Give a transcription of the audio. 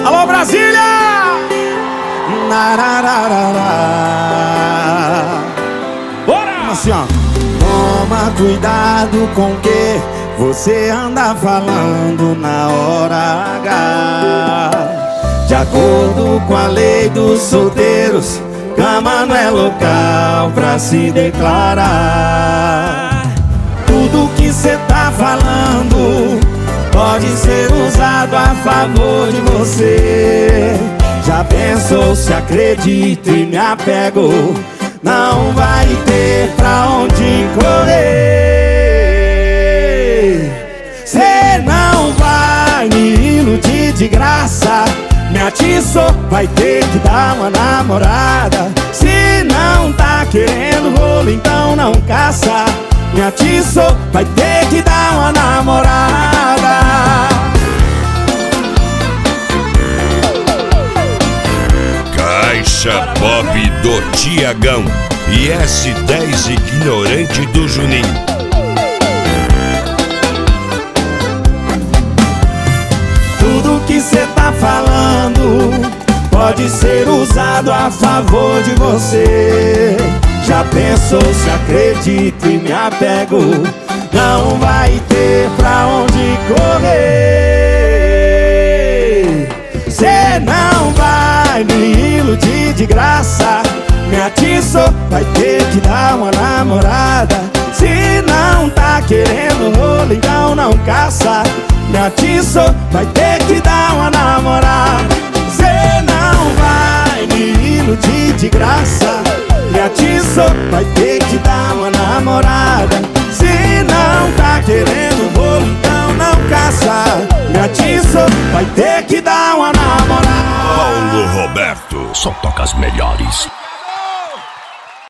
Alô, Brasília! Bora! Assim, ó. Toma cuidado com o que você anda falando na hora H. De acordo com a lei dos solteiros, cama não é local pra se declarar. Tudo que cê tá falando pode ser usado a favor de você. Já pensou se acredito e me apego? Não vai ter pra onde correr. Cê não vai me iludir de graça. Me atiçou, vai ter que dar uma namorada. Se não tá querendo rolo, então não caça. Me atiçou, vai ter que dar uma namorada. Caixa Pop do Tiagão e S10 ignorante do Juninho. Tudo que cê tá falando pode ser usado a favor de você. Já pensou se acredito e me apego? Não vai ter pra onde correr. Cê não vai me iludir de graça. Me atiçou, vai ter que dar uma namorada. Se não tá querendo rolo, então não caça. Me atiçou, vai ter que dar uma namorada. Cê não vai me iludir de graça. Me atiçou, vai ter que dar uma namorada. Se não tá querendo rolo, então não caça. Me atiçou, vai ter que dar uma namorada. Paulo Roberto, só toca as melhores.